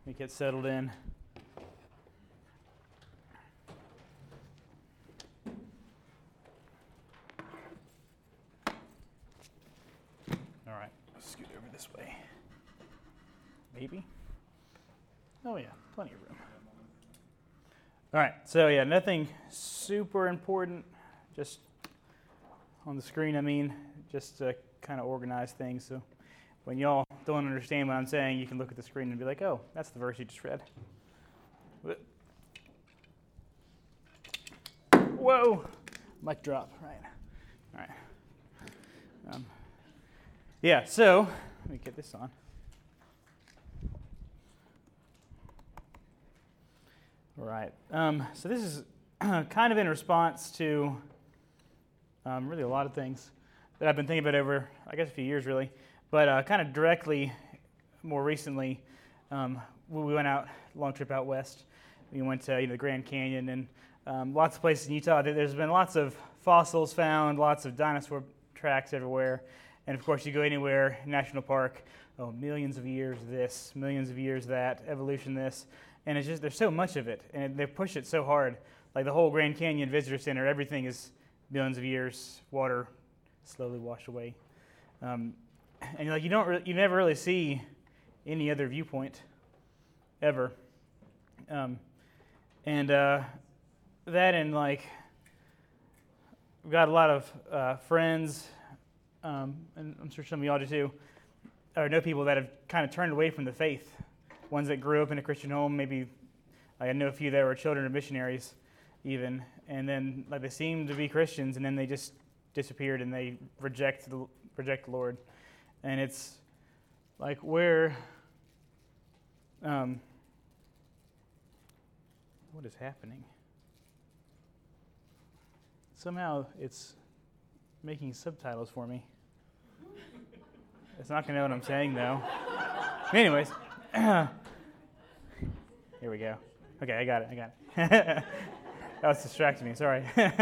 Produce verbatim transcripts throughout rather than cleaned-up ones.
me get settled in. All right, let's scoot over this way. Maybe? Oh yeah, plenty of room. All right, so yeah, nothing super important, just on the screen, I mean, just to kind of organize things. So when y'all don't understand what I'm saying, you can look at the screen and be like, oh, that's the verse you just read. Whoa, mic drop, right. All right. Um, yeah, so let me get this on. All right, um, so this is kind of in response to um, really a lot of things that I've been thinking about over, I guess, a few years really, but uh, kind of directly, more recently, um, we went out, long trip out west. We went to you know, the Grand Canyon and um, lots of places in Utah. There's been lots of fossils found, lots of dinosaur tracks everywhere, and of course you go anywhere, national park, oh, millions of years this, millions of years that, evolution this, and it's just, there's so much of it, and they push it so hard. Like the whole Grand Canyon Visitor Center, everything is millions of years, water slowly washed away. Um, and like you don't, re- you never really see any other viewpoint, ever. Um, and uh, that and like, we've got a lot of uh, friends, um, and I'm sure some of y'all do too, or know people that have kind of turned away from the faith. Ones that grew up in a Christian home, maybe like I know a few that were children of missionaries even, and then like they seemed to be Christians, and then they just disappeared and they reject the reject the Lord. And it's like where um, what is happening? Somehow it's making subtitles for me. It's not going to know what I'm saying though. Anyways. Here we go. Okay, I got it. I got it. That was distracting me. Sorry.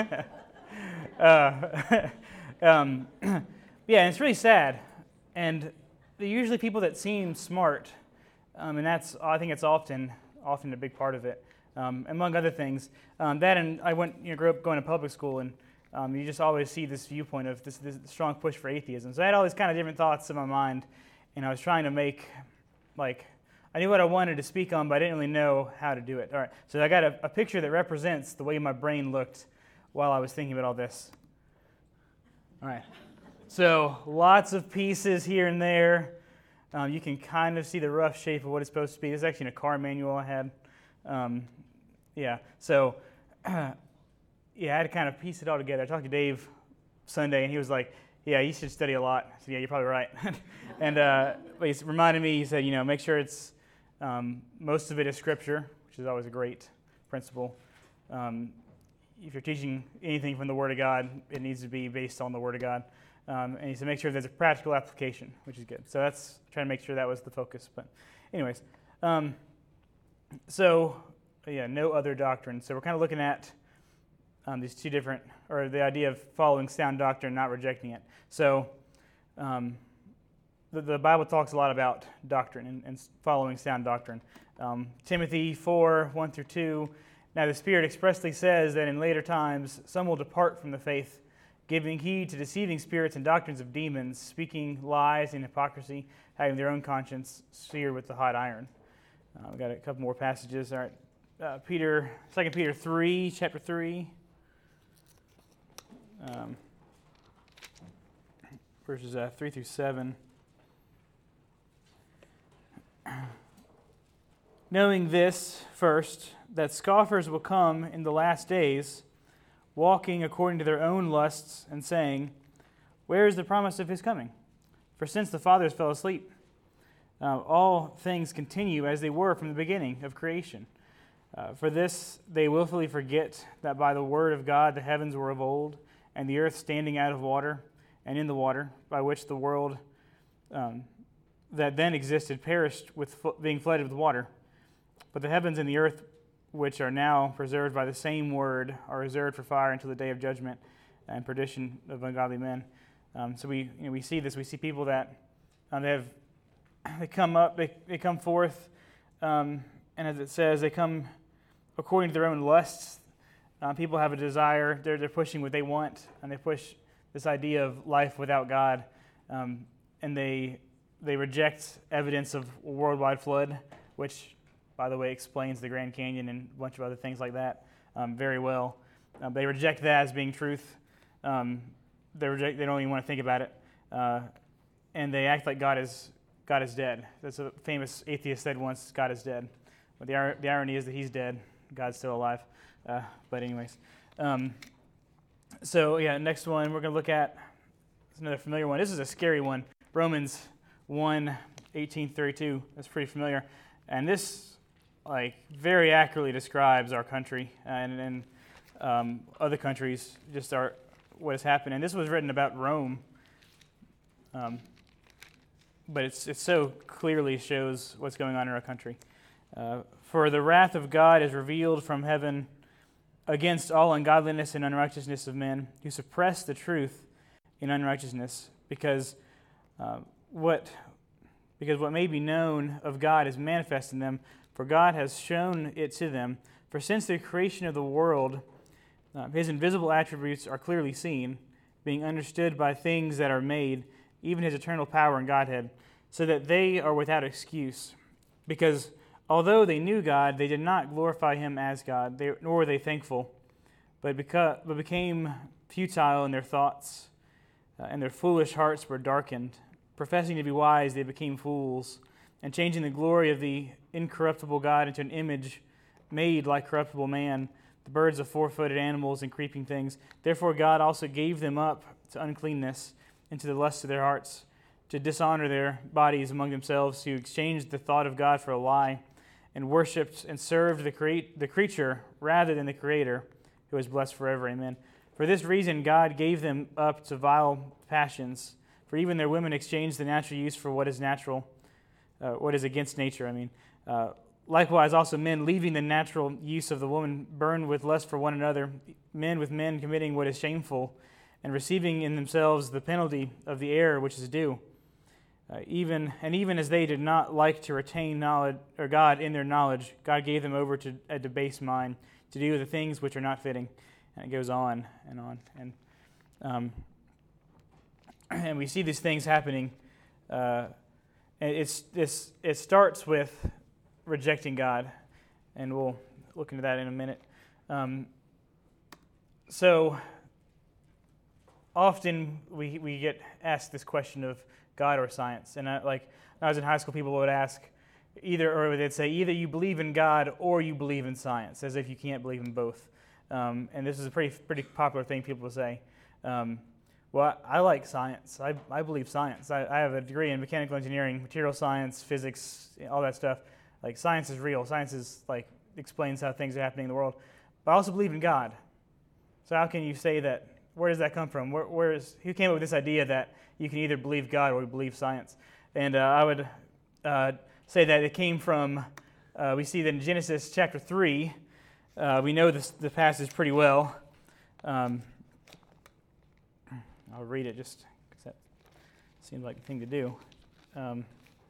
uh, um, yeah, and it's really sad. And they're usually people that seem smart, um, and that's I think it's often often a big part of it. Um, among other things, um, that and I went you know grew up going to public school, and um, you just always see this viewpoint of this, this strong push for atheism. So I had all these kind of different thoughts in my mind, and I was trying to make like. I knew what I wanted to speak on, but I didn't really know how to do it. All right, so I got a, a picture that represents the way my brain looked while I was thinking about all this. All right, so lots of pieces here and there. Um, you can kind of see the rough shape of what it's supposed to be. This is actually in a car manual I had. Um, yeah, so yeah, I had to kind of piece it all together. I talked to Dave Sunday, and he was like, yeah, you should study a lot. I said, yeah, you're probably right. and uh, but he reminded me, he said, you know, make sure it's Um, most of it is Scripture, which is always a great principle. Um, if you're teaching anything from the Word of God, it needs to be based on the Word of God. Um, and he said make sure there's a practical application, which is good. So that's trying to make sure that was the focus. But anyways, um, so yeah, no other doctrine. So we're kind of looking at um, these two different, or the idea of following sound doctrine, not rejecting it. So um, The, the Bible talks a lot about doctrine and, and following sound doctrine. Um, Timothy four, one through two, now the Spirit expressly says that in later times some will depart from the faith, giving heed to deceiving spirits and doctrines of demons, speaking lies and hypocrisy, having their own conscience seared with the hot iron. Uh, we've got a couple more passages. All right, uh, Peter, Second Peter three, chapter three. Um, verses uh, three through seven. Knowing this, first, that scoffers will come in the last days, walking according to their own lusts, and saying, where is the promise of his coming? For since the fathers fell asleep, uh, all things continue as they were from the beginning of creation. Uh, for this they willfully forget that by the word of God the heavens were of old, and the earth standing out of water, and in the water, by which the world um, that then existed perished with being flooded with water. But the heavens and the earth, which are now preserved by the same word, are reserved for fire until the day of judgment and perdition of ungodly men. Um, so we you know, we see this. We see people that um, they have they come up, they, they come forth Um, and as it says, they come according to their own lusts. Uh, people have a desire. They're, they're pushing what they want, and they push this idea of life without God. Um, and they they reject evidence of a worldwide flood, which, by the way, explains the Grand Canyon and a bunch of other things like that um, very well. Um, they reject that as being truth. Um, they reject. They don't even want to think about it, uh, and they act like God is God is dead. That's a famous atheist said once: "God is dead." But the the irony is that he's dead. God's still alive. Uh, but anyways, um, so yeah, next one we're going to look at is another familiar one. This is a scary one. Romans one, eighteen, thirty-two. That's pretty familiar, and this like very accurately describes our country and, and um, other countries. Just our what has happened, and this was written about Rome. Um, but it's it so clearly shows what's going on in our country. Uh, For the wrath of God is revealed from heaven against all ungodliness and unrighteousness of men who suppress the truth in unrighteousness, because uh, what because what may be known of God is manifest in them, for God has shown it to them. For since the creation of the world, uh, his invisible attributes are clearly seen, being understood by things that are made, even his eternal power and Godhead, so that they are without excuse. Because although they knew God, they did not glorify him as God, they, nor were they thankful, but, beca- but became futile in their thoughts, uh, and their foolish hearts were darkened. Professing to be wise, they became fools, and changing the glory of the incorruptible God into an image made like corruptible man, the birds of four-footed animals and creeping things. Therefore God also gave them up to uncleanness and to the lust of their hearts, to dishonor their bodies among themselves, who exchanged the thought of God for a lie, and worshipped and served the, create, the creature rather than the Creator, who is blessed forever. Amen. For this reason God gave them up to vile passions, for even their women exchanged the natural use for what is natural, uh, what is against nature, I mean. Uh, likewise also men, leaving the natural use of the woman, burned with lust for one another, men with men committing what is shameful, and receiving in themselves the penalty of the error which is due. Uh, even and even as they did not like to retain knowledge or God in their knowledge, God gave them over to a debased mind to do the things which are not fitting. And it goes on and on, and um, and we see these things happening. Uh, and it's this it starts with rejecting God, and we'll look into that in a minute. Um, so often we we get asked this question of God or science. And I, like when I was in high school, people would ask either, or they'd say either you believe in God or you believe in science, as if you can't believe in both. Um, and this is a pretty pretty popular thing people say. Um, well, I, I like science. I, I believe science. I, I have a degree in mechanical engineering, material science, physics, all that stuff. Like science is real. Science is like explains how things are happening in the world. But I also believe in God. So how can you say that? Where does that come from? Where, where is who came up with this idea that you can either believe God or believe science? And uh, I would uh, say that it came from, uh, we see that in Genesis chapter three, uh, we know this, the passage pretty well. Um, I'll read it just because that seems like the thing to do. Um,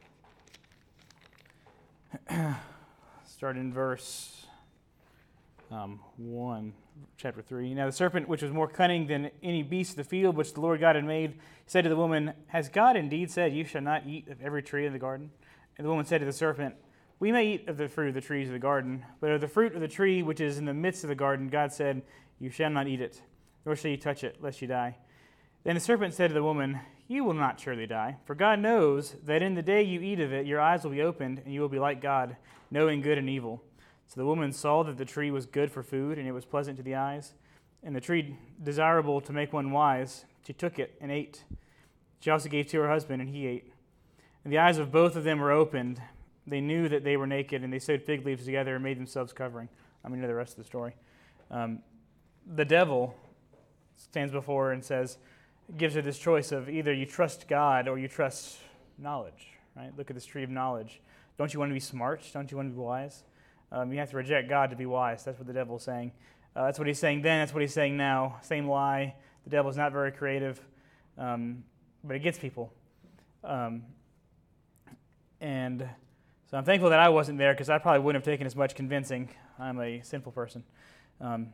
start in verse um, one. Chapter three. Now the serpent, which was more cunning than any beast of the field which the Lord God had made, said to the woman, Has God indeed said, You shall not eat of every tree of the garden? And the woman said to the serpent, We may eat of the fruit of the trees of the garden, but of the fruit of the tree which is in the midst of the garden, God said, You shall not eat it, nor shall you touch it, lest you die. Then the serpent said to the woman, You will not surely die, for God knows that in the day you eat of it, your eyes will be opened, and you will be like God, knowing good and evil. So the woman saw that the tree was good for food, and it was pleasant to the eyes, and the tree desirable to make one wise. She took it and ate. She also gave to her husband, and he ate. And the eyes of both of them were opened. They knew that they were naked, and they sewed fig leaves together and made themselves covering. I'm going to know the rest of the story. Um, the devil stands before her and says, gives her this choice of either you trust God or you trust knowledge. Right? Look at this tree of knowledge. Don't you want to be smart? Don't you want to be wise? Um, you have to reject God to be wise. That's what the devil's saying. Uh, that's what he's saying then. That's what he's saying now. Same lie. The devil's not very creative, um, but it gets people. Um, and So I'm thankful that I wasn't there because I probably wouldn't have taken as much convincing. I'm a sinful person. Um,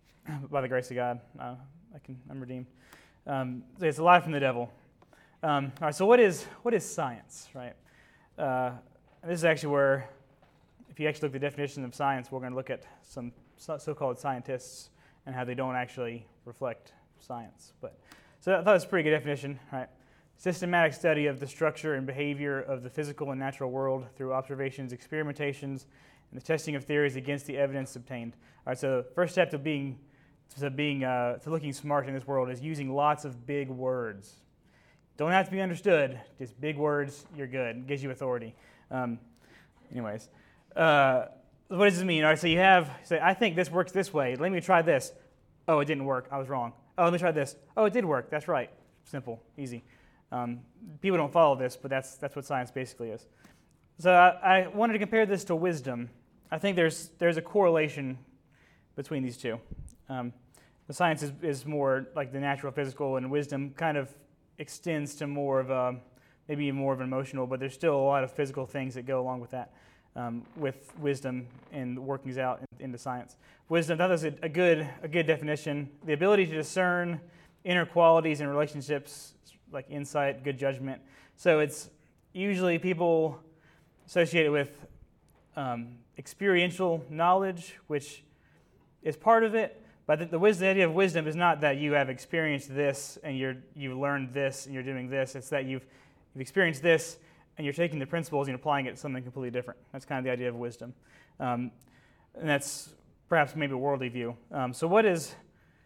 by the grace of God, uh, I can, I'm redeemed. Um, so it's a lie from the devil. Um, all right, so what is what is science, right? Uh, and this is actually where, if you actually look at the definition of science, we're going to look at some so-called scientists and how they don't actually reflect science. But so I thought it was a pretty good definition, right? Systematic study of the structure and behavior of the physical and natural world through observations, experimentations, and the testing of theories against the evidence obtained. All right, so first step to being to being uh, to looking smart in this world is using lots of big words. Don't have to be understood. Just big words. You're good. It gives you authority. Um, anyways, uh, what does this mean? All right, so you have say, I think this works this way. Let me try this. Oh, it didn't work. I was wrong. Oh, let me try this. Oh, it did work. That's right. Simple, easy. Um, people don't follow this, but that's that's what science basically is. So I, I wanted to compare this to wisdom. I think there's there's a correlation between these two. Um, the science is, is more like the natural, physical, and wisdom kind of extends to more of a, maybe more of an emotional, but there's still a lot of physical things that go along with that, um, with wisdom and workings out in, into science. Wisdom, that is a, a good a good definition. The ability to discern inner qualities and relationships, like insight, good judgment. So it's usually people associate it with um, experiential knowledge, which is part of it. But the, the, wisdom, the idea of wisdom is not that you have experienced this and you're you learned this and you're doing this. It's that you've you've experienced this and you're taking the principles and you're applying it to something completely different. That's kind of the idea of wisdom, um, and that's perhaps maybe a worldly view. Um, so what is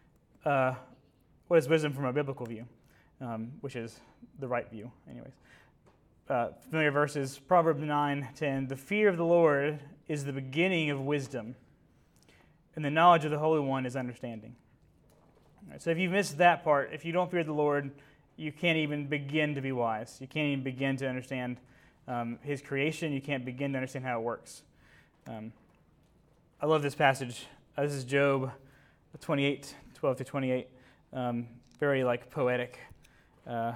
uh, what is wisdom from a biblical view? Um, which is the right view, anyways. Uh, familiar verses, Proverbs nine ten. The fear of the Lord is the beginning of wisdom, and the knowledge of the Holy One is understanding. All right, so if you missed that part, if you don't fear the Lord, you can't even begin to be wise. You can't even begin to understand um, His creation. You can't begin to understand how it works. Um, I love this passage. Uh, this is Job twenty-eight, twelve to twenty-eight. Um, very like poetic. Uh,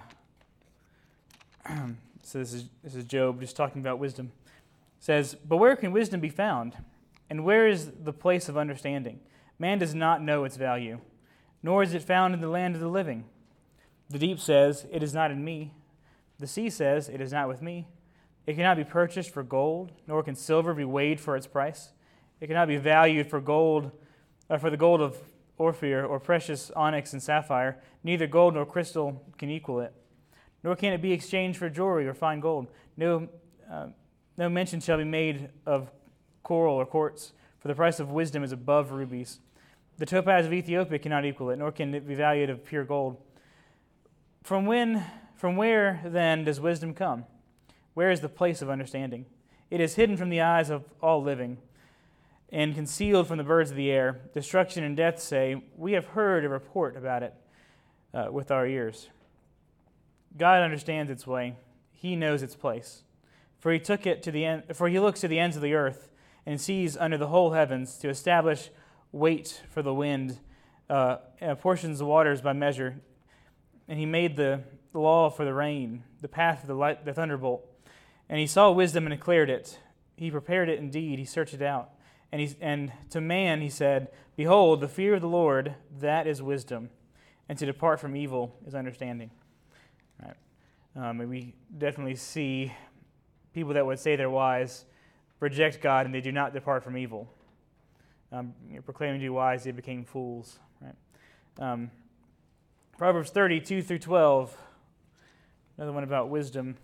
so this is this is Job just talking about wisdom. It says, "But where can wisdom be found? And where is the place of understanding? Man does not know its value, nor is it found in the land of the living. The deep says, 'It is not in me.' The sea says, 'It is not with me.' It cannot be purchased for gold, nor can silver be weighed for its price. It cannot be valued for gold, or for the gold of Ophir, or precious onyx and sapphire. Neither gold nor crystal can equal it. Nor can it be exchanged for jewelry or fine gold. No, uh, no mention shall be made of coral or quartz, for the price of wisdom is above rubies. The topaz of Ethiopia cannot equal it, nor can it be valued of pure gold. From when, from where then does wisdom come? Where is the place of understanding? It is hidden from the eyes of all living, and concealed from the birds of the air. Destruction and death say, 'We have heard a report about it uh, with our ears.' God understands its way; He knows its place. For He took it to the end. For He looks to the ends of the earth and sees under the whole heavens to establish weight for the wind, uh, and apportions the waters by measure. And He made the, the law for the rain, the path for the light, the thunderbolt. And He saw wisdom and declared it. He prepared it indeed. He searched it out. And, he, and to man He said, 'Behold, the fear of the Lord, that is wisdom, and to depart from evil is understanding.'" All right. Um, and we definitely see people that would say they're wise reject God and they do not depart from evil. Um, you know, proclaiming to be wise, they became fools. Right? Um, Proverbs thirty, two through twelve, another one about wisdom.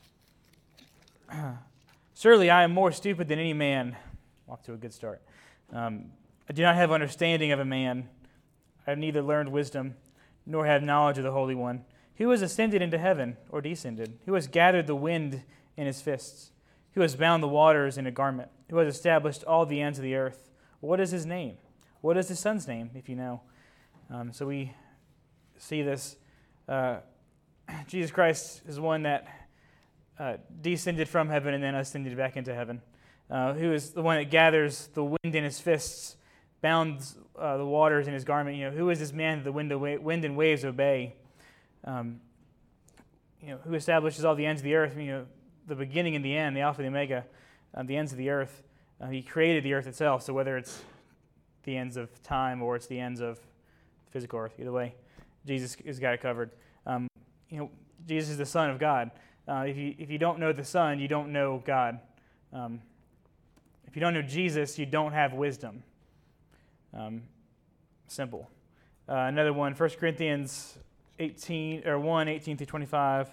"Surely I am more stupid than any man." Off to a good start. Um, "I do not have understanding of a man. I have neither learned wisdom, nor have knowledge of the Holy One. Who has ascended into heaven, or descended? Who has gathered the wind in his fists? Who has bound the waters in a garment? Who has established all the ends of the earth? What is his name? What is his son's name, if you know?" Um, so we see this. Uh, Jesus Christ is one that uh, descended from heaven and then ascended back into heaven. Uh, who is the one that gathers the wind in his fists, bounds uh, the waters in his garment? You know, who is this man that the wind, wind and waves obey? Um, you know, who establishes all the ends of the earth? You know, the beginning and the end, the Alpha and the Omega. uh, the ends of the earth. Uh, he created the earth itself, so whether it's the ends of time or it's the ends of physical earth, either way, Jesus has got it covered. Um, you know, Jesus is the Son of God. Uh, if you if you don't know the Son, you don't know God. Um, if you don't know Jesus, you don't have wisdom. Um, simple. Uh, another one, First Corinthians eighteen or one, eighteen through twenty-five.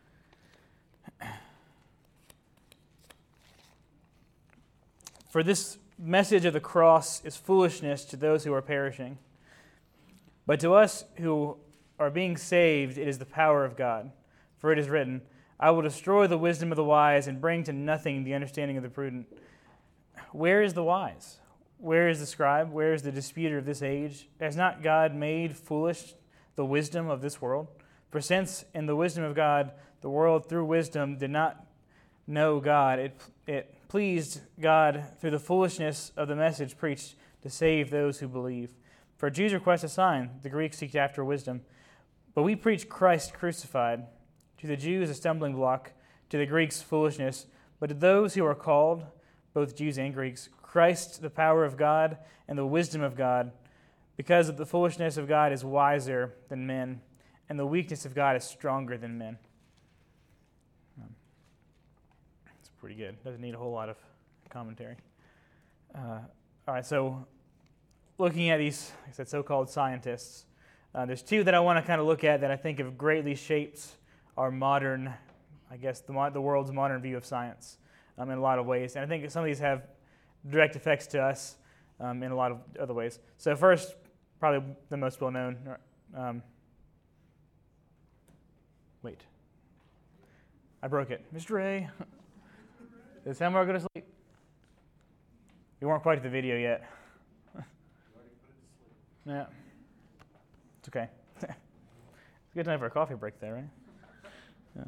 For this message of the cross is foolishness to those who are perishing, but to us who are being saved, it is the power of God. For it is written, I will destroy the wisdom of the wise and bring to nothing the understanding of the prudent. Where is the wise? Where is the scribe? Where is the disputer of this age? Has not God made foolish the wisdom of this world? For since in the wisdom of God, the world through wisdom did not know God, it, it pleased God through the foolishness of the message preached to save those who believe. For Jews request a sign, the Greeks seek after wisdom. But we preach Christ crucified, to the Jews a stumbling block, to the Greeks foolishness, but to those who are called, both Jews and Greeks, Christ the power of God and the wisdom of God, because the foolishness of God is wiser than men, and the weakness of God is stronger than men. Um, it's pretty good. Doesn't need a whole lot of commentary. Uh, all right, so looking at these, like I said, so-called scientists, uh, there's two that I want to kind of look at that I think have greatly shaped our modern, I guess, the, the world's modern view of science um, in a lot of ways. And I think some of these have direct effects to us um, in a lot of other ways. So first, probably the most well-known. Um, wait. I broke it. Mister Ray, is Samuel go to sleep? You weren't quite at the video yet. Yeah. It's okay. It's a good time for a coffee break there, right? Yeah.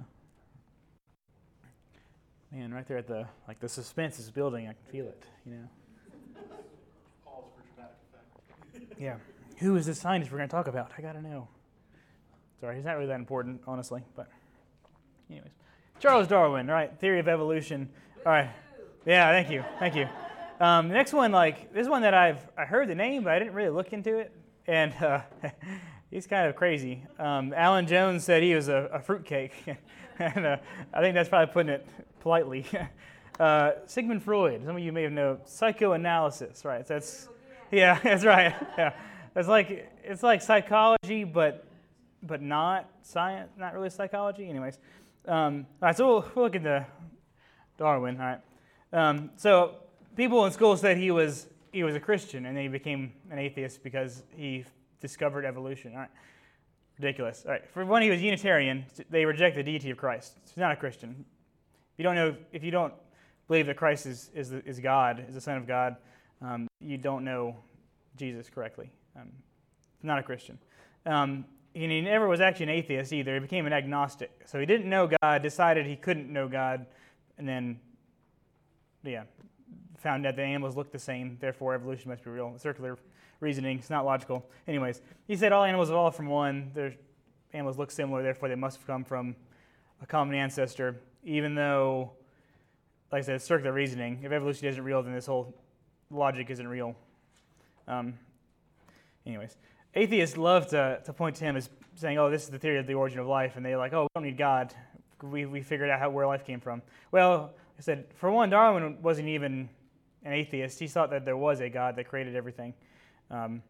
Man, right there at the, like the suspense is building. I can feel it, you know. Pause for dramatic effect. Yeah. Who is this scientist we're going to talk about? I got to know. Sorry, he's not really that important, honestly. But anyways. Charles Darwin, right? Theory of evolution. All right. Yeah, thank you. Thank you. Um, the next one, like, this one that I've I heard the name, but I didn't really look into it. And uh, he's kind of crazy. Um, Alan Jones said he was a, a fruitcake. and uh, I think that's probably putting it politely. uh, Sigmund Freud, some of you may have known, psychoanalysis, right? So that's, yeah, that's right. Yeah. It's like it's like psychology, but but not science, not really psychology. Anyways, um, all right. So we'll, we'll look at the Darwin. All right. Um, so people in school said he was he was a Christian, and then he became an atheist because he discovered evolution. All right. Ridiculous. All right. For one, he was Unitarian. They reject the deity of Christ. He's not a Christian. If you don't know, if you don't believe that Christ is is, the, is God, is the Son of God, um, you don't know Jesus correctly. Um, not a Christian. Um, and he never was actually an atheist either. He became an agnostic. So he didn't know God, decided he couldn't know God, and then, yeah, found out that animals look the same, therefore evolution must be real. Circular reasoning, it's not logical. Anyways, he said all animals evolved from one. Their animals look similar, therefore they must have come from a common ancestor, even though, like I said, it's circular reasoning. If evolution isn't real, then this whole logic isn't real. Um, anyways, atheists love to, to point to him as saying, oh, this is the theory of the origin of life, and they're like, oh, we don't need God. We we figured out how where life came from. Well, I said, for one, Darwin wasn't even an atheist. He thought that there was a God that created everything. Um,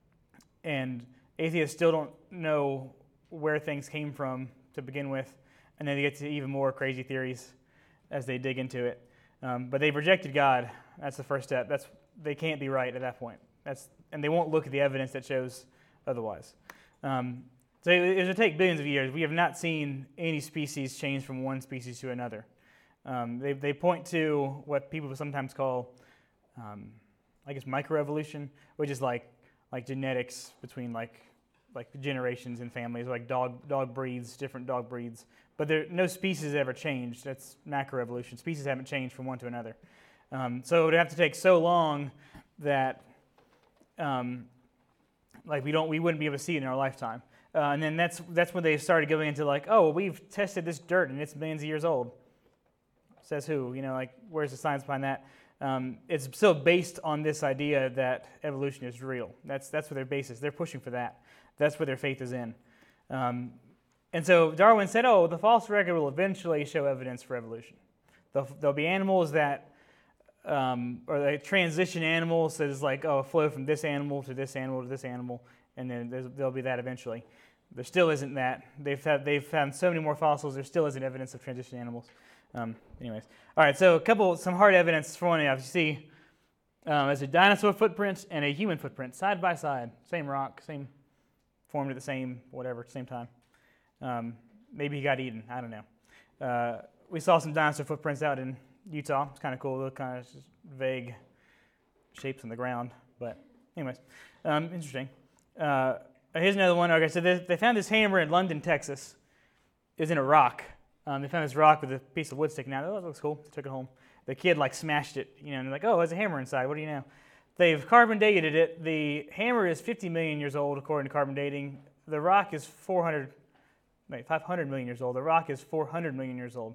and atheists still don't know where things came from to begin with, and then they get to even more crazy theories as they dig into it. Um, but they've rejected God. That's the first step. That's they can't be right at that point. That's and they won't look at the evidence that shows otherwise. Um, so it, it will take billions of years. We have not seen any species change from one species to another. Um, they they point to what people sometimes call, um, I guess, microevolution, which is like like genetics between like like generations and families, like dog dog breeds, different dog breeds. But there no species ever changed. That's macroevolution. Species haven't changed from one to another. Um, so it would have to take so long that um, like we don't we wouldn't be able to see it in our lifetime. Uh, and then that's that's when they started going into like, oh, well, we've tested this dirt and it's millions of years old. Says who? You know, like, where's the science behind that? Um, it's still based on this idea that evolution is real. That's that's what their basis. They're pushing for that. That's what their faith is in. Um, and so Darwin said, oh, the fossil record will eventually show evidence for evolution. There'll, there'll be animals that, um, or they transition animals that is like, oh, flow from this animal to this animal to this animal, and then there'll be that eventually. There still isn't that. They've had, they've found so many more fossils. There still isn't evidence of transition animals. Um, anyways, all right. So a couple, some hard evidence for one. You see, um, there's a dinosaur footprint and a human footprint side by side. Same rock, same formed at the same whatever, same time. Um, maybe he got eaten. I don't know. Uh, we saw some dinosaur footprints out in Utah. It's kind of cool. Look, kind of just vague shapes on the ground. But anyways, um, interesting. Uh, here's another one. Okay, so they, they found this hammer in London, Texas. It was in a rock. Um, they found this rock with a piece of wood sticking out. Oh, that looks cool. They took it home. The kid like smashed it, you know, and they're like, oh, there's a hammer inside. What do you know? They've carbon dated it. The hammer is fifty million years old, according to carbon dating. The rock is four hundred, wait, five hundred million years old. The rock is four hundred million years old.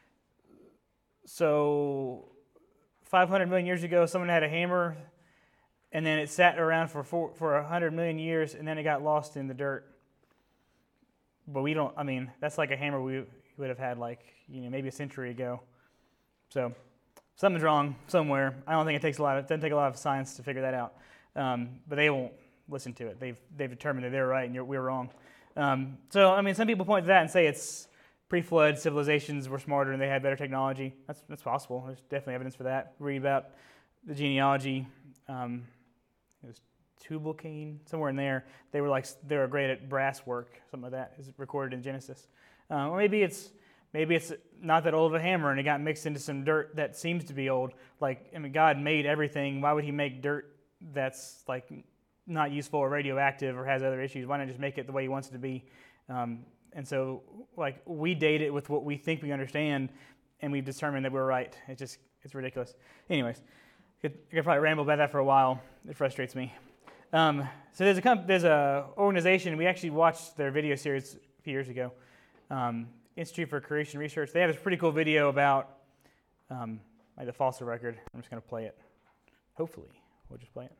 So five hundred million years ago, someone had a hammer, and then it sat around for four, for one hundred million years, and then it got lost in the dirt. But we don't, I mean, that's like a hammer we would have had like, you know, maybe a century ago. So something's wrong somewhere. I don't think it takes a lot of, it doesn't take a lot of science to figure that out. Um, but they won't listen to it. They've they've determined that they're right and you're, we're wrong. Um, so, I mean, some people point to that and say it's pre-flood civilizations were smarter and they had better technology. That's that's possible. There's definitely evidence for that. Read about the genealogy. Um, it was Tubal-Cain, somewhere in there. They were like they were great at brass work. Something like that is recorded in Genesis. Uh, or maybe it's maybe it's not that old of a hammer and it got mixed into some dirt that seems to be old. Like, I mean, God made everything. Why would He make dirt that's like not useful or radioactive or has other issues? Why not just make it the way He wants it to be? Um, and so, like, we date it with what we think we understand, and we've determined that we're right. It's just it's ridiculous. Anyways, I could, I could probably ramble about that for a while. It frustrates me. Um, so there's a comp- there's a organization. We actually watched their video series a few years ago. Um, Institute for Creation Research. They have this pretty cool video about um, like the fossil record. I'm just going to play it. Hopefully, we'll just play it.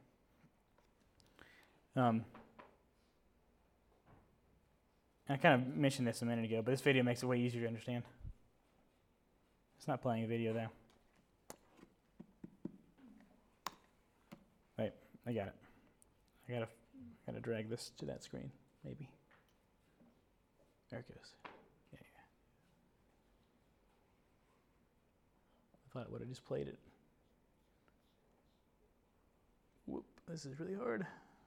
Um, I kind of mentioned this a minute ago, but this video makes it way easier to understand. It's not playing a video though. Wait, I got it. I gotta, gotta drag this to that screen, maybe. There it goes. Yeah, yeah. I thought it would have just played it. Whoop, this is really hard.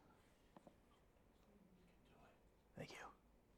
Thank you.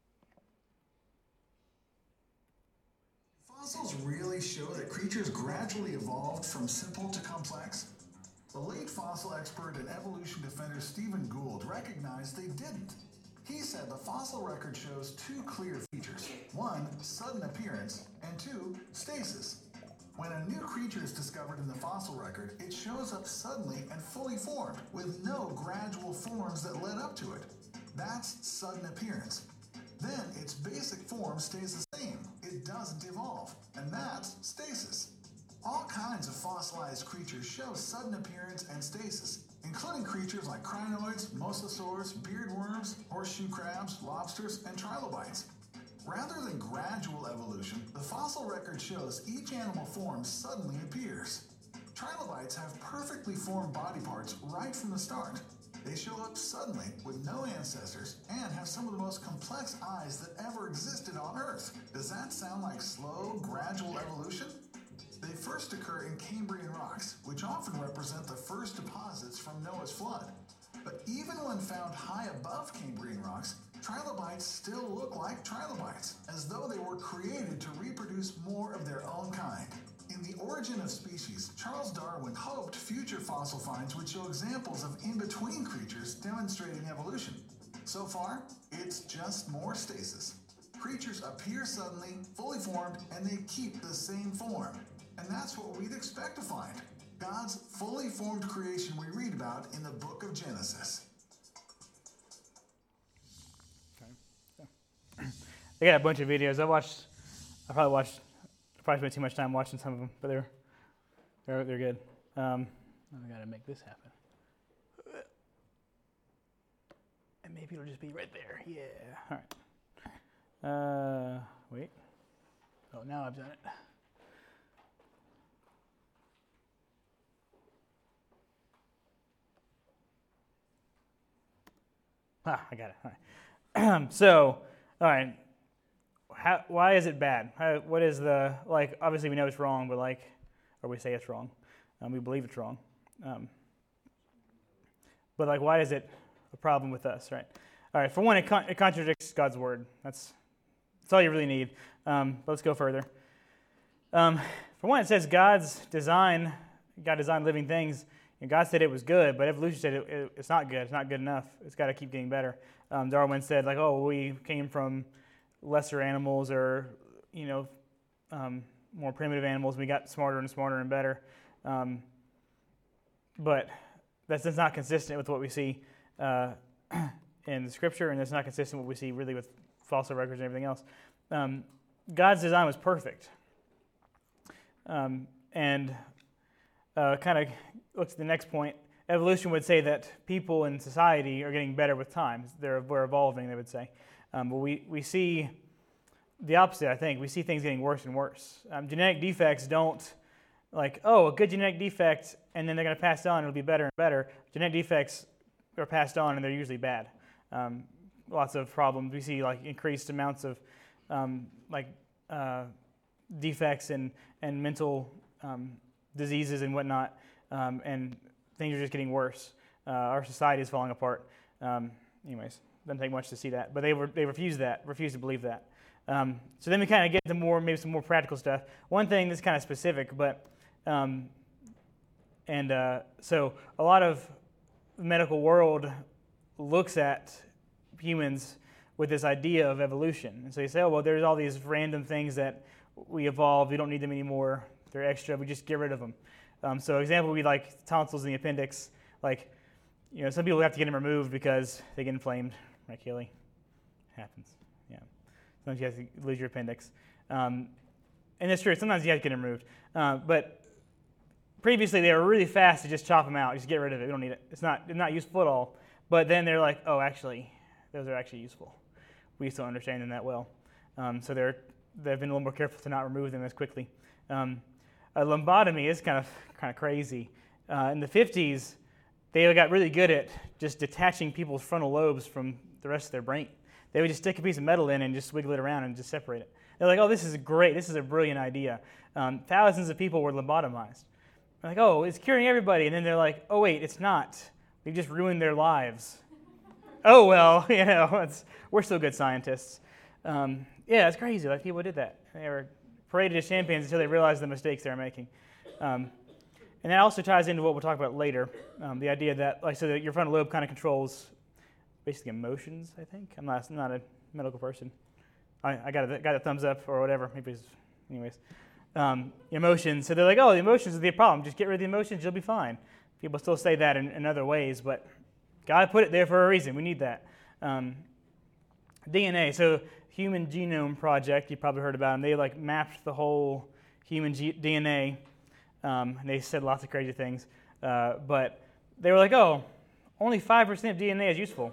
Fossils really show that creatures gradually evolved from simple to complex? The late fossil expert and evolution defender Stephen Gould recognized they didn't. He said the fossil record shows two clear features. One, sudden appearance, and two, stasis. When a new creature is discovered in the fossil record, it shows up suddenly and fully formed, with no gradual forms that led up to it. That's sudden appearance. Then its basic form stays the same. It doesn't evolve, and that's stasis. All kinds of fossilized creatures show sudden appearance and stasis, including creatures like crinoids, mosasaurs, beardworms, horseshoe crabs, lobsters, and trilobites. Rather than gradual evolution, the fossil record shows each animal form suddenly appears. Trilobites have perfectly formed body parts right from the start. They show up suddenly with no ancestors and have some of the most complex eyes that ever existed on Earth. Does that sound like slow, gradual evolution? They first occur in Cambrian rocks, which often represent the first deposits from Noah's flood. But even when found high above Cambrian rocks, trilobites still look like trilobites, as though they were created to reproduce more of their own kind. In The Origin of Species, Charles Darwin hoped future fossil finds would show examples of in-between creatures demonstrating evolution. So far, it's just more stasis. Creatures appear suddenly, fully formed, and they keep the same form. And that's what we'd expect to find. God's fully formed creation we read about in the book of Genesis. Okay. So, they got a bunch of videos. I watched, I probably watched probably spent too much time watching some of them, but they're they're they're good. Um, I got to make this happen, and maybe it'll just be right there. Yeah. All right. Uh, wait. Oh, now I've done it. Ah, I got it. All right. So, all right. How, why is it bad? How, what is the, like, obviously we know it's wrong, but like, or we say it's wrong. Um, we believe it's wrong. Um, but like, why is it a problem with us, right? All right, for one, it, con- it contradicts God's word. That's, that's all you really need. Um, but let's go further. Um, for one, it says God's design, God designed living things, and God said it was good, but evolution said it, it, it's not good. It's not good enough. It's got to keep getting better. Um, Darwin said, like, oh, we came from lesser animals or, you know, um, more primitive animals. We got smarter and smarter and better. Um, but that's, that's not consistent with what we see uh, in the Scripture, and that's not consistent with what we see really with fossil records and everything else. Um, God's design was perfect. Um, and uh, kind of looks at the next point. Evolution would say that people in society are getting better with time. They're, we're evolving, they would say. Um, but we, we see the opposite, I think. We see things getting worse and worse. Um, genetic defects don't, like, oh, a good genetic defect, and then they're going to pass it on, it'll be better and better. Genetic defects are passed on, and they're usually bad. Um, lots of problems. We see, like, increased amounts of, um, like, uh, defects and, and mental um, diseases and whatnot, um, and things are just getting worse. Uh, our society is falling apart. Um, anyways. Doesn't take much to see that, but they were, they refused that, refused to believe that. Um, so then we kind of get to more, maybe some more practical stuff. One thing that's kind of specific, but, um, and uh, so a lot of the medical world looks at humans with this idea of evolution. And so you say, oh, well, there's all these random things that we evolved, we don't need them anymore, they're extra, we just get rid of them. Um, so example would be like tonsils in the appendix, like, you know, some people have to get them removed because they get inflamed. Achilles happens. Yeah. Sometimes you have to lose your appendix. Um, and that's true. Sometimes you have to get it removed. Uh, but previously they were really fast to just chop them out. Just get rid of it. We don't need it. It's not, it's not useful at all. But then they're like, oh, actually, those are actually useful. We still understand them that well. Um, so they're, they've been a little more careful to not remove them as quickly. Um, a lumbotomy is kind of kind of crazy. Uh, in the fifties, they got really good at just detaching people's frontal lobes from the rest of their brain. They would just stick a piece of metal in and just wiggle it around and just separate it. They're like, oh, this is great. This is a brilliant idea. Um, thousands of people were lobotomized. They're like, oh, it's curing everybody. And then they're like, oh, wait, it's not. We've just ruined their lives. Oh, well, you know, it's, we're still good scientists. Um, yeah, it's crazy. Like, people did that. They were paraded as champions until they realized the mistakes they were making. Um, and that also ties into what we'll talk about later, um, the idea that, like, so that your frontal lobe kind of controls basically emotions, I think. I'm not, I'm not a medical person. I, I got a, got a thumbs up or whatever. Maybe it's, anyways. Um, emotions. So they're like, oh, the emotions are the problem. Just get rid of the emotions, you'll be fine. People still say that in, in other ways, but God put it there for a reason. We need that. Um, D N A. So Human Genome Project, you probably heard about them. They like mapped the whole human G- D N A. Um, and they said lots of crazy things. Uh, but they were like, oh, only five percent of D N A is useful.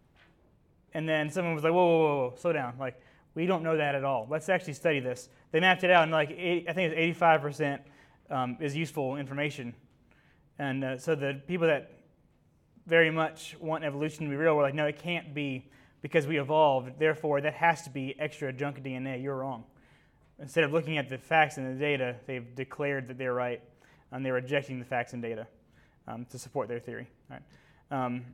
And then someone was like, whoa, whoa, whoa, whoa, slow down. Like, we don't know that at all. Let's actually study this. They mapped it out, and like eighty, I think it's eighty-five percent um, is useful information. And uh, so the people that very much want evolution to be real were like, no, it can't be because we evolved. Therefore, that has to be extra junk D N A. You're wrong. Instead of looking at the facts and the data, they've declared that they're right, and they're rejecting the facts and data um, to support their theory. All right. Um,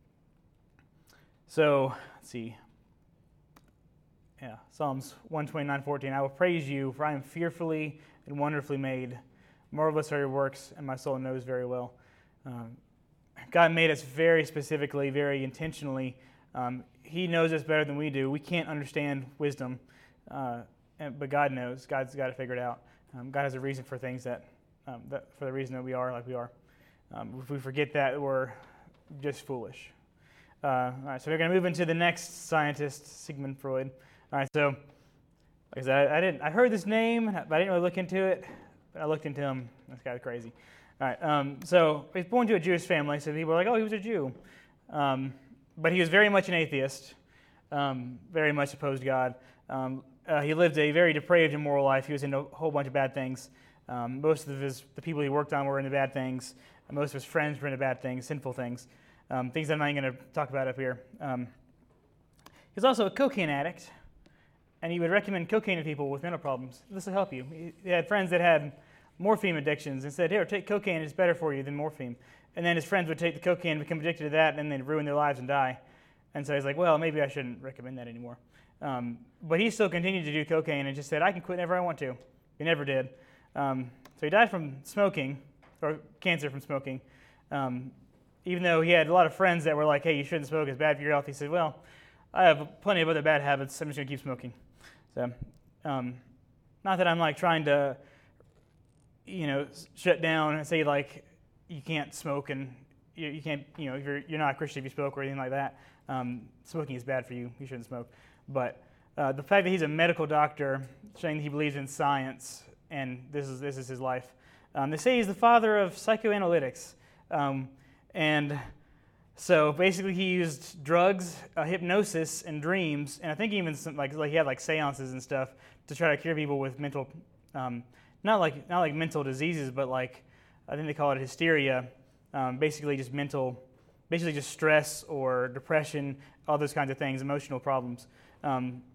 so let's see. Yeah, Psalms one twenty-nine, fourteen. I will praise you, for I am fearfully and wonderfully made. Marvelous are your works, and my soul knows very well. Um, God made us very specifically, very intentionally. Um, he knows us better than we do. We can't understand wisdom, uh, and, but God knows. God's got to figure it out. Um, God has a reason for things that, um, that, for the reason that we are like we are. Um, if we forget that, we're just foolish. Uh, all right, so we're going to move into the next scientist, Sigmund Freud. All right, so Like I said, I, I didn't. I heard this name, but I didn't really look into it. But I looked into him. This guy's crazy. All right. Um, so he was born to a Jewish family. So people were like, "Oh, he was a Jew," um, but he was very much an atheist. Um, very much opposed God. Um, uh, he lived a very depraved, immoral life. He was into a whole bunch of bad things. Um, most of his the people he worked on were into bad things. Most of his friends were into bad things, sinful things, um, things I'm not even going to talk about up here. Um, he was also a cocaine addict. And he would recommend cocaine to people with mental problems. This will help you. He had friends that had morphine addictions and said, here, take cocaine, it's better for you than morphine. And then his friends would take the cocaine, become addicted to that, and then they'd ruin their lives and die. And so he's like, well, maybe I shouldn't recommend that anymore. Um, but he still continued to do cocaine and just said, I can quit whenever I want to. He never did. Um, so he died from smoking, or cancer from smoking. Um, even though he had a lot of friends that were like, hey, you shouldn't smoke, it's bad for your health. He said, well, I have plenty of other bad habits, I'm just going to keep smoking. So, um, not that I'm like trying to, you know, shut down and say like you can't smoke and you, you can't, you know, you're you're not a Christian if you smoke or anything like that. Um, smoking is bad for you. You shouldn't smoke. But uh, the fact that he's a medical doctor, showing that he believes in science, and this is this is his life. Um, they say he's the father of psychoanalytics, um, and. So basically, he used drugs, uh, hypnosis, and dreams, and I think even some, like like he had like seances and stuff to try to cure people with mental, um, not like not like mental diseases, but like I think they call it hysteria. Um, basically, just mental, basically just stress or depression, all those kinds of things, emotional problems. Um,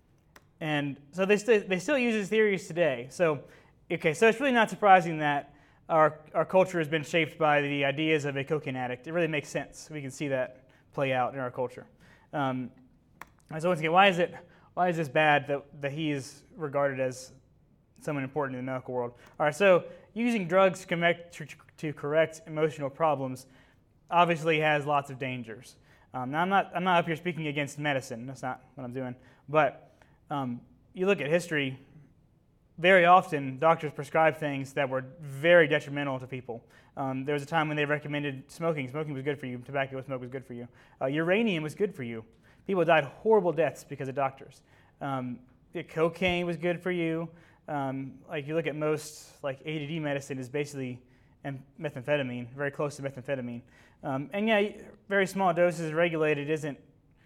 and so they st- they still use his theories today. So okay, so it's really not surprising that. Our our culture has been shaped by the ideas of a cocaine addict. It really makes sense. We can see that play out in our culture. Um, so once again, why is it why is this bad that, that he is regarded as someone important in the medical world? All right, so using drugs to correct, to, to correct emotional problems obviously has lots of dangers. Um, now I'm not I'm not up here speaking against medicine. That's not what I'm doing. But um, you look at history. Very often, doctors prescribed things that were very detrimental to people. Um, there was a time when they recommended smoking. Smoking was good for you. Tobacco smoke was good for you. Uh, uranium was good for you. People died horrible deaths because of doctors. Um, cocaine was good for you. Um, like you look at most, like A D D medicine is basically methamphetamine, very close to methamphetamine. Um, and yeah, very small doses regulated isn't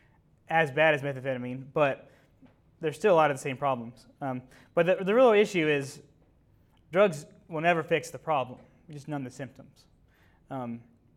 as bad as methamphetamine, but there's still a lot of the same problems. Um, but the, the real issue is drugs will never fix the problem. We just numb the symptoms. Um,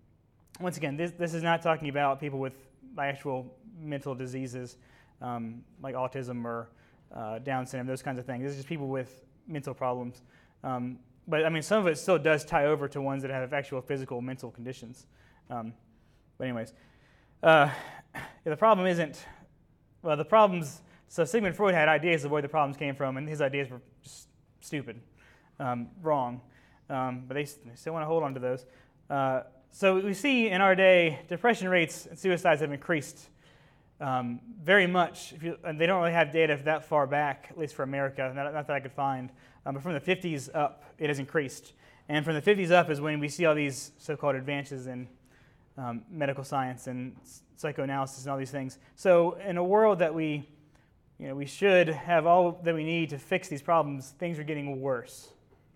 once again, this, this is not talking about people with actual mental diseases um, like autism or uh, Down syndrome, those kinds of things. This is just people with mental problems. Um, but I mean, some of it still does tie over to ones that have actual physical mental conditions. Um, but anyways, uh, yeah, the problem isn't, well, the problems, so Sigmund Freud had ideas of where the problems came from, and his ideas were just stupid, um, wrong. Um, but they, they still want to hold on to those. Uh, so we see in our day, depression rates and suicides have increased um, very much. If you, and they don't really have data that far back, at least for America, not, not that I could find. Um, but from the fifties up, it has increased. And from the fifties up is when we see all these so-called advances in um, medical science and psychoanalysis and all these things. So in a world that we You know, we should have all that we need to fix these problems, things are getting worse.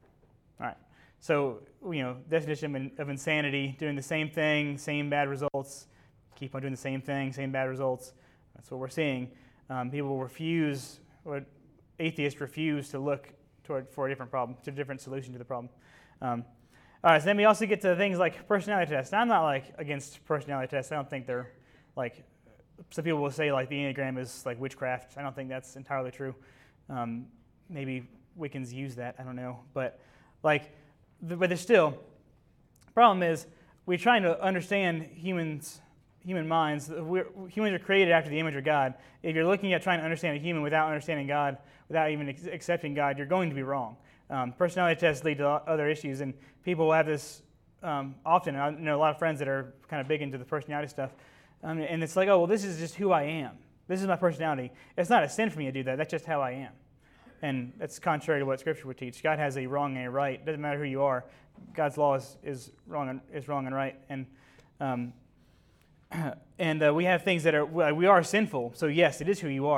All right. So, you know, definition of insanity, doing the same thing, same bad results, keep on doing the same thing, same bad results. That's what we're seeing. Um, people refuse, or atheists refuse to look toward for a different problem, to a different solution to the problem. Um, all right, so then we also get to things like personality tests. Now, I'm not like against personality tests. I don't think they're like, some people will say like the Enneagram is like witchcraft. I don't think that's entirely true. Um, maybe Wiccans use that. I don't know. But like, the, but there's still, the problem is we're trying to understand humans, human minds. We're, humans are created after the image of God. If you're looking at trying to understand a human without understanding God, without even ex- accepting God, you're going to be wrong. Um, personality tests lead to other issues, and people will have this um, often. I know a lot of friends that are kind of big into the personality stuff. Um, and it's like, oh, well, this is just who I am. This is my personality. It's not a sin for me to do that. That's just how I am. And that's contrary to what Scripture would teach. God has a wrong and a right. It doesn't matter who you are. God's law is, is wrong and is wrong and right. And um, and uh, we have things that are, we are sinful. So yes, it is who you are.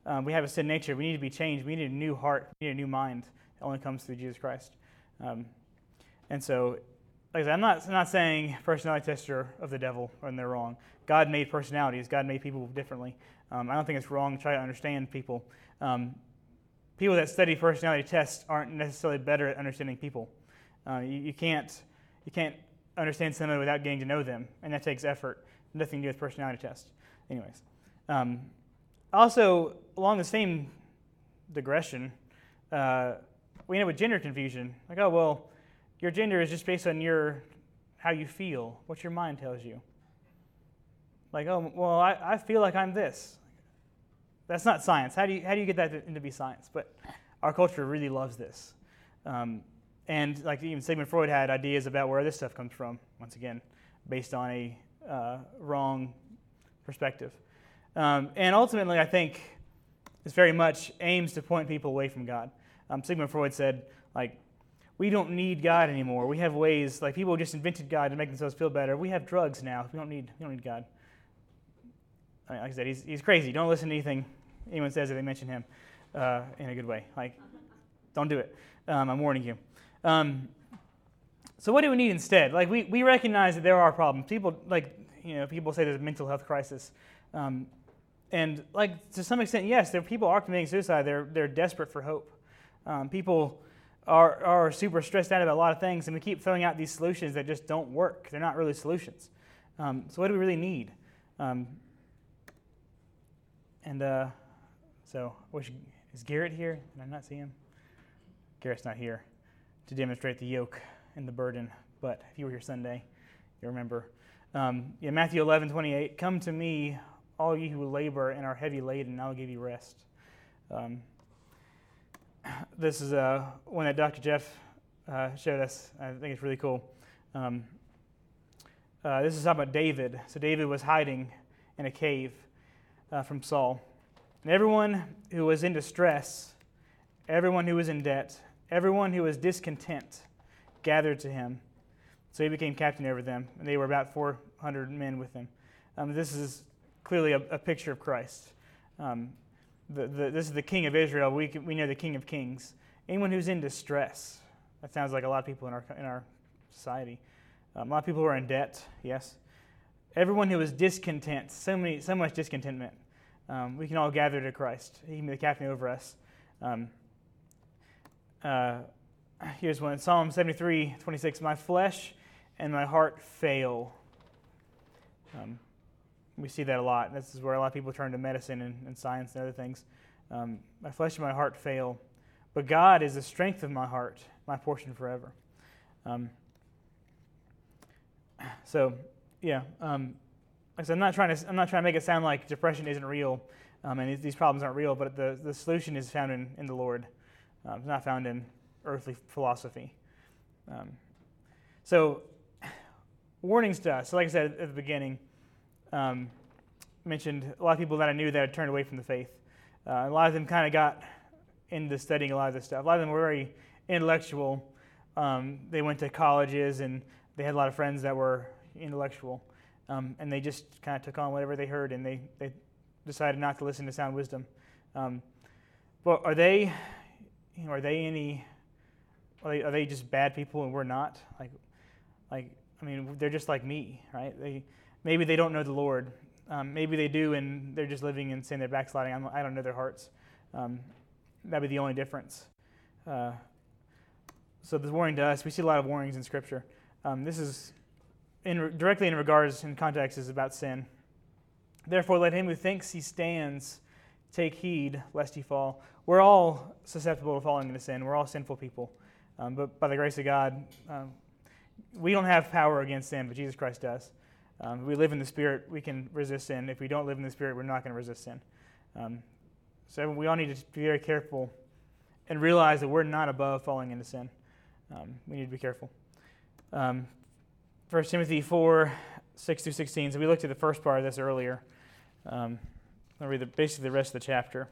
Um, we have a sin nature. We need to be changed. We need a new heart. We need a new mind. It only comes through Jesus Christ. Um, and so, like I said, I'm not, I'm not saying personality tests are of the devil and they're wrong. God made personalities. God made people differently. Um, I don't think it's wrong to try to understand people. Um, people that study personality tests aren't necessarily better at understanding people. Uh, you, you can't you can't understand somebody without getting to know them, and that takes effort. Nothing to do with personality tests. Anyways, um, also along the same digression, uh, we end up with gender confusion. Like, oh well, your gender is just based on your how you feel, what your mind tells you. Like, oh well, I, I feel like I'm this. That's not science. How do you how do you get that to, into be science? But our culture really loves this, um, and like even Sigmund Freud had ideas about where this stuff comes from. Once again, based on a uh, wrong perspective, um, and ultimately, I think this very much aims to point people away from God. Um, Sigmund Freud said, like, we don't need God anymore. We have ways, like people just invented God to make themselves feel better. We have drugs now. We don't need we don't need God. I mean, like I said, he's he's crazy. Don't listen to anything anyone says if they mention him uh, in a good way. Like, don't do it. Um, I'm warning you. Um, so what do we need instead? Like, we, we recognize that there are problems. People, like, you know, people say there's a mental health crisis. Um, and, like, to some extent, yes, there people are committing suicide. They're they're desperate for hope. Um, people are are super stressed out about a lot of things, and we keep throwing out these solutions that just don't work. They're not really solutions. Um, so what do we really need? Um, And uh, so, wish, is Garrett here? Did I not see him? Garrett's not here to demonstrate the yoke and the burden. But if you were here Sunday, you remember. Um, yeah, Matthew eleven twenty-eight. Come to me, all you who labor and are heavy laden, and I'll give you rest. Um, this is uh, one that Doctor Jeff uh, showed us. I think it's really cool. Um, uh, this is talking about David. So David was hiding in a cave Uh, from Saul. And everyone who was in distress, everyone who was in debt, everyone who was discontent gathered to him. So he became captain over them, and they were about four hundred men with him. Um, this is clearly a, a picture of Christ. Um, the, the, this is the King of Israel. We, can, we know the King of Kings. Anyone who's in distress. That sounds like a lot of people in our, in our society. Um, a lot of people who are in debt, yes. Everyone who was discontent, so many, so much discontentment. Um, we can all gather to Christ. He can be the captain over us. Um, uh, here's one, Psalm seventy-three twenty-six. My flesh and my heart fail. Um, we see that a lot. This is where a lot of people turn to medicine and, and science and other things. Um, my flesh and my heart fail, but God is the strength of my heart, my portion forever. Um, so. Yeah, um, like I said, I'm not trying to. I'm not trying to make it sound like depression isn't real, um, and these, these problems aren't real. But the, the solution is found in, in the Lord. Um, it's not found in earthly philosophy. Um, so, warnings to us. So, like I said at the beginning, um, mentioned a lot of people that I knew that had turned away from the faith. Uh, a lot of them kind of got into studying a lot of this stuff. A lot of them were very intellectual. Um, they went to colleges and they had a lot of friends that were intellectual, um, and they just kind of took on whatever they heard, and they, they decided not to listen to sound wisdom. Um, but are they, you know, are they any, are they, are they just bad people and we're not? Like, like I mean, they're just like me, right? They maybe they don't know the Lord. Um, maybe they do, and they're just living in sin. They're backsliding. I'm, I don't know their hearts. Um, that'd be the only difference. Uh, so this warning to us, we see a lot of warnings in Scripture. Um, this is In, directly in regards, in context, is about sin. Therefore, let him who thinks he stands take heed lest he fall. We're all susceptible to falling into sin. We're all sinful people. Um, but by the grace of God, um, we don't have power against sin, but Jesus Christ does. Um, if we live in the Spirit, we can resist sin. If we don't live in the Spirit, we're not going to resist sin. Um, so we all need to be very careful and realize that we're not above falling into sin. Um, we need to be careful. Um, First Timothy four, six through sixteen. So we looked at the first part of this earlier. Um, I'll read the, basically the rest of the chapter.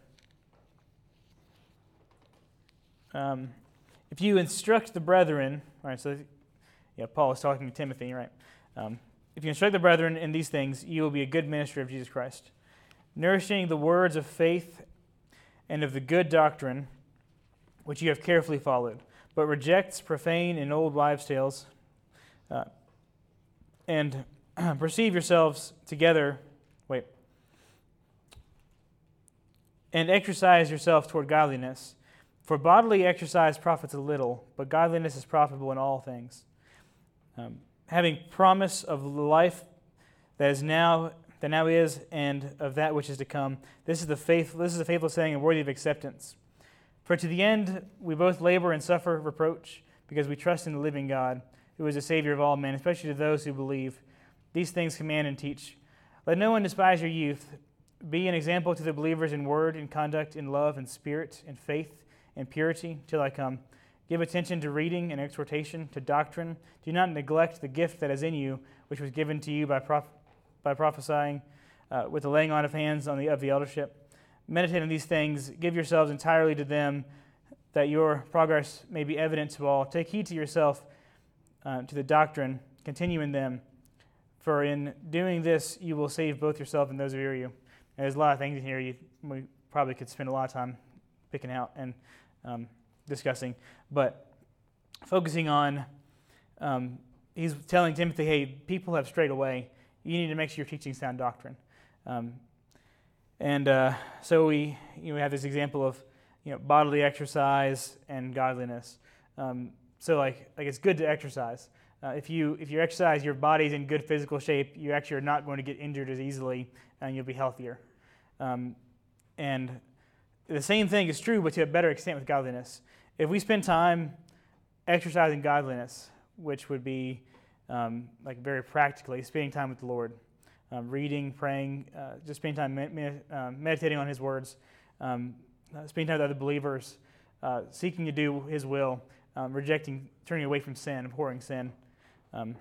Um, if you instruct the brethren, all right, so yeah, Paul is talking to Timothy, right? Um, if you instruct the brethren in these things, you will be a good minister of Jesus Christ, nourishing the words of faith and of the good doctrine which you have carefully followed, but rejects profane and old wives' tales, uh, and perceive yourselves together, wait, and exercise yourself toward godliness. For bodily exercise profits a little, but godliness is profitable in all things. Um, having promise of the life that is now that now is, and of that which is to come. This is the faith. This is a faithful saying and worthy of acceptance. For to the end we both labor and suffer reproach, because we trust in the living God, who is the Savior of all men, especially to those who believe. These things command and teach. Let no one despise your youth. Be an example to the believers in word, in conduct, in love, in spirit, in faith, in purity, till I come. Give attention to reading and exhortation, to doctrine. Do not neglect the gift that is in you, which was given to you by prof- by prophesying, uh, with the laying on of hands on the of the eldership. Meditate on these things. Give yourselves entirely to them, that your progress may be evident to all. Take heed to yourself, uh, to the doctrine. Continue in them. For in doing this, you will save both yourself and those who hear you. And there's a lot of things in here you we probably could spend a lot of time picking out and um, discussing. But focusing on, um, he's telling Timothy, hey, people have strayed away. You need to make sure you're teaching sound doctrine. Um, and uh, so we, you know, we have this example of, you know, bodily exercise and godliness. Um, so like, like it's good to exercise. Uh, if you if you exercise, your body's in good physical shape, you actually are not going to get injured as easily, and you'll be healthier. Um, and the same thing is true, but to a better extent with godliness. If we spend time exercising godliness, which would be um, like very practically spending time with the Lord, um, reading, praying, uh, just spending time med- med- uh, meditating on His words, um, uh, spending time with other believers, uh, seeking to do His will, um, rejecting, turning away from sin, abhorring sin, um,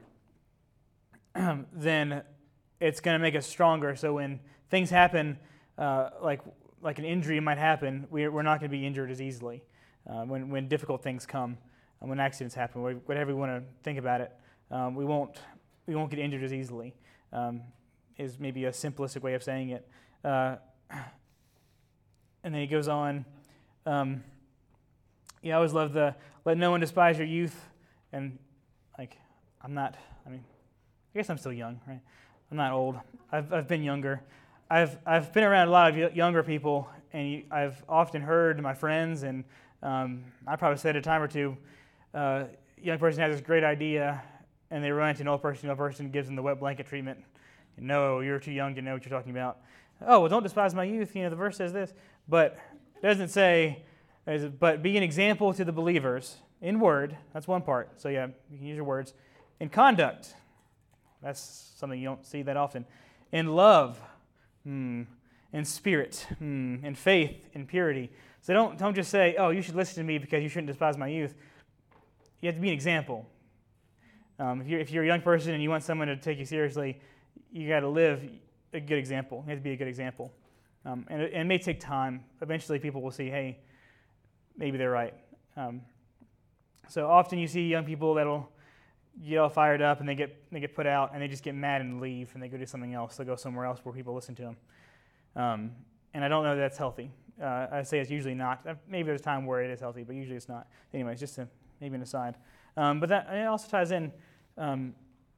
then it's going to make us stronger. So when things happen, uh, like like an injury might happen, we're, we're not going to be injured as easily. Uh, when when difficult things come, and when accidents happen, whatever we want to think about it, um, we won't we won't get injured as easily. Um, is maybe a simplistic way of saying it. Uh, and then he goes on. Um, yeah, I always love the let no one despise your youth, and like I'm not. I mean, I guess I'm still young, right? I'm not old. I've I've been younger. I've I've been around a lot of younger people, and I've often heard my friends, and um, I probably said a time or two, uh, young person has this great idea, and they run into an old person. The old person gives them the wet blanket treatment. No, you're too young to know what you're talking about. Oh, well, don't despise my youth. You know, the verse says this, but it doesn't say, but be an example to the believers in word. That's one part. So yeah, you can use your words. In conduct, that's something you don't see that often. In love, hmm. in spirit, hmm. in faith, in purity. So don't don't just say, oh, you should listen to me because you shouldn't despise my youth. You have to be an example. Um, if you're if you're a young person and you want someone to take you seriously, you got to live a good example. You have to be a good example. Um, and, it, and it may take time. Eventually people will see, hey, maybe they're right. Um, so often you see young people that'll get all fired up and they get they get put out and they just get mad and leave and they go do something else. They'll go somewhere else where people listen to them. Um, and I don't know that that's healthy. Uh, I say it's usually not. Maybe there's a time where it is healthy, but usually it's not. Anyways, just a, maybe an aside. Um, but that it also ties in. Um,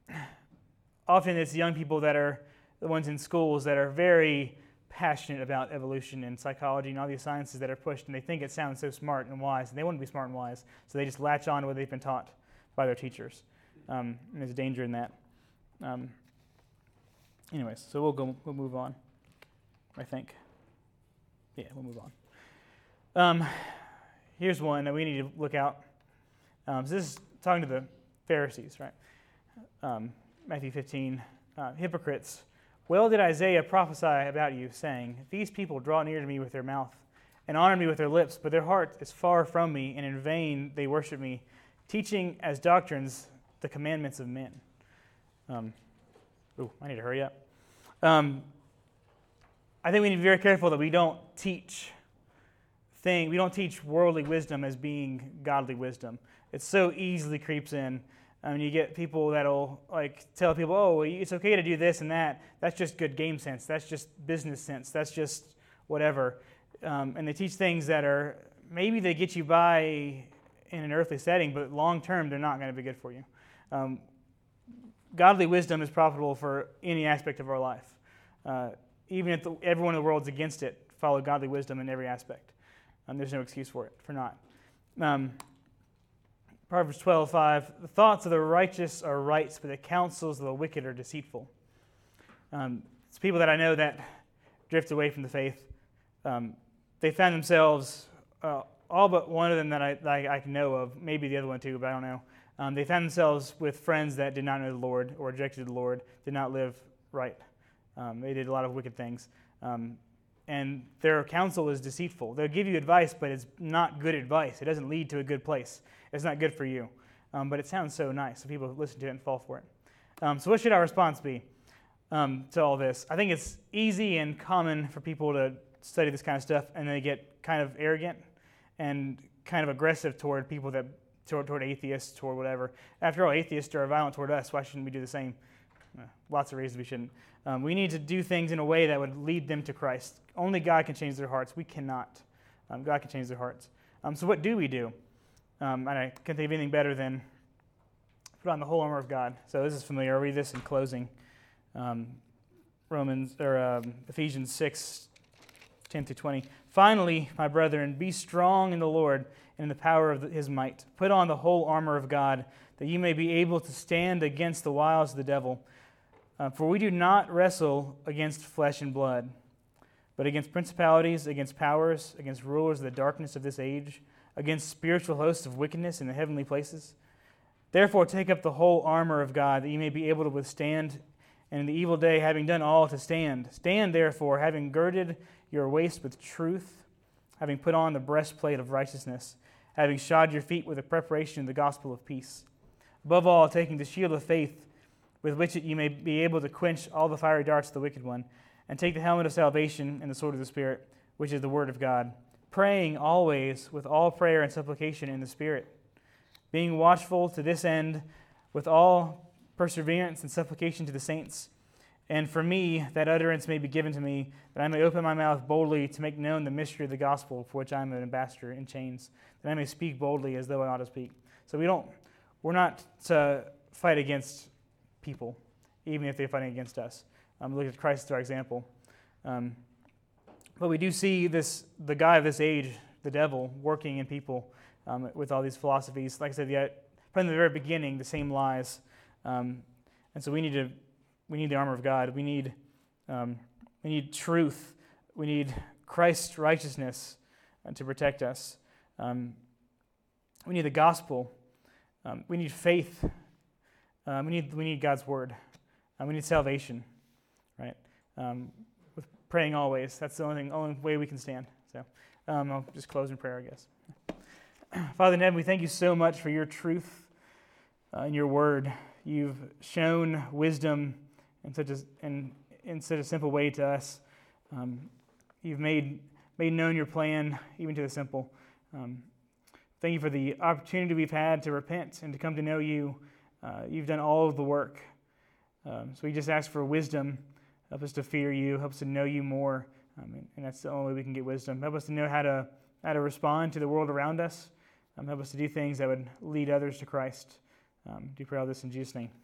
often it's young people that are the ones in schools that are very passionate about evolution and psychology and all these sciences that are pushed, and they think it sounds so smart and wise, and they want to be smart and wise, so they just latch on to what they've been taught by their teachers. Um, and there's danger in that. Um, anyways, so we'll go. We'll move on. I think. Yeah, we'll move on. Um, here's one that we need to look out. Um, so this is talking to the Pharisees, right? Um, Matthew fifteen. Uh, hypocrites. Well did Isaiah prophesy about you, saying, these people draw near to me with their mouth and honor me with their lips, but their heart is far from me, and in vain they worship me, teaching as doctrines the commandments of men. Um, ooh, I need to hurry up. Um, I think we need to be very careful that we don't teach thing. We don't teach worldly wisdom as being godly wisdom. It so easily creeps in. I mean, you get people that'll like tell people, "Oh, it's okay to do this and that. That's just good game sense. That's just business sense. That's just whatever." um, and they teach things that are, maybe they get you by in an earthly setting, but long term, they're not going to be good for you. Um, godly wisdom is profitable for any aspect of our life. Uh, even if the, everyone in the world is against it, follow godly wisdom in every aspect. Um, there's no excuse for it, for not. Um, Proverbs twelve five, the thoughts of the righteous are right, but the counsels of the wicked are deceitful. Um, it's people that I know that drift away from the faith. Um, they found themselves, uh, all but one of them that I, that I, I can know of, maybe the other one too, but I don't know. Um, they found themselves with friends that did not know the Lord or rejected the Lord, did not live right. Um, they did a lot of wicked things. Um, and their counsel is deceitful. They'll give you advice, but it's not good advice. It doesn't lead to a good place. It's not good for you. Um, but it sounds so nice, so people listen to it and fall for it. Um, so what should our response be um, to all this? I think it's easy and common for people to study this kind of stuff, and they get kind of arrogant and kind of aggressive toward people that, toward, toward atheists, toward whatever. After all, atheists are violent toward us. Why shouldn't we do the same? Uh, lots of reasons we shouldn't. Um, we need to do things in a way that would lead them to Christ. Only God can change their hearts. We cannot. Um, God can change their hearts. Um, so what do we do? Um, and I can't think of anything better than put on the whole armor of God. So this is familiar. I'll read this in closing. Um, Romans or um, Ephesians six, ten through twenty. Finally, my brethren, be strong in the Lord and in the power of his might. Put on the whole armor of God, that you may be able to stand against the wiles of the devil. Uh, for we do not wrestle against flesh and blood, but against principalities, against powers, against rulers of the darkness of this age, against spiritual hosts of wickedness in the heavenly places. Therefore take up the whole armor of God, that you may be able to withstand, and in the evil day, having done all, to stand. Stand therefore, having girded your waist with truth, having put on the breastplate of righteousness, having shod your feet with the preparation of the gospel of peace. Above all, taking the shield of faith, with which you may be able to quench all the fiery darts of the wicked one, and take the helmet of salvation and the sword of the Spirit, which is the word of God, praying always with all prayer and supplication in the Spirit, being watchful to this end with all perseverance and supplication to the saints. And for me, that utterance may be given to me, that I may open my mouth boldly to make known the mystery of the gospel, for which I am an ambassador in chains, that I may speak boldly as though I ought to speak. So we don't, we're not to fight against people, even if they're fighting against us. Um, look at Christ as our example. Um, but we do see this, the guy of this age, the devil, working in people um, with all these philosophies. Like I said, yet from the very beginning, the same lies. Um, and so we need to, we need the armor of God. We need, um, we need truth. We need Christ's righteousness uh, to protect us. Um, we need the gospel. Um, we need faith. Um, we need we need God's word. Um, we need salvation, right? Um, with praying always. That's the only thing, only way we can stand. So um, I'll just close in prayer, I guess. Father in heaven, we thank you so much for your truth uh, and your word. You've shown wisdom in such a in, in such a simple way to us. Um, you've made made known your plan even to the simple. Um, thank you for the opportunity we've had to repent and to come to know you. Uh, you've done all of the work. Um, so we just ask for wisdom. Help us to fear you. Help us to know you more. Um, and, and that's the only way we can get wisdom. Help us to know how to how to respond to the world around us. Um, help us to do things that would lead others to Christ. Um, do pray all this in Jesus' name.